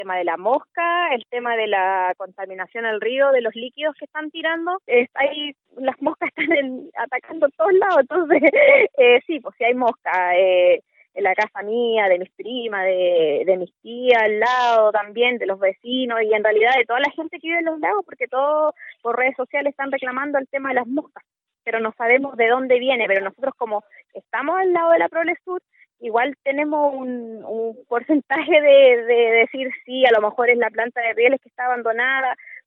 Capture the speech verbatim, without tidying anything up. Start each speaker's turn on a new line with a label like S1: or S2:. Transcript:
S1: tema de la mosca, el tema de la contaminación al río, de los líquidos que están tirando, es, hay, las moscas están en, atacando todos lados, entonces eh, sí, pues sí hay mosca, eh, en la casa mía, de mis primas, de, de mis tías al lado también, de los vecinos y en realidad de toda la gente que vive en los lagos, porque todos por redes sociales están reclamando el tema de las moscas, pero no sabemos de dónde viene, pero nosotros como estamos al lado de la Prolesur, igual tenemos un, un porcentaje de, de decir sí, a lo mejor es la planta de rieles que está abandonada,